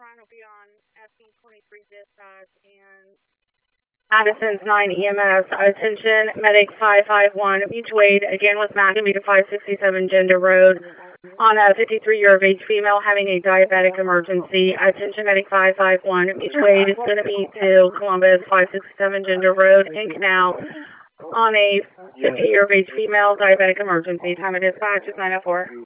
Ryan will be on SC23 dispatch and Addison's 9 EMS. Attention, medic 551. Mutual aid again with Macavita 567 Gender Road on a 53-year of age female having a diabetic emergency. Attention, medic 551. Mutual aid is going to be to Columbus 567 Gender Road in Canal on a 50-year of age female diabetic emergency. Time of dispatch is 9:04.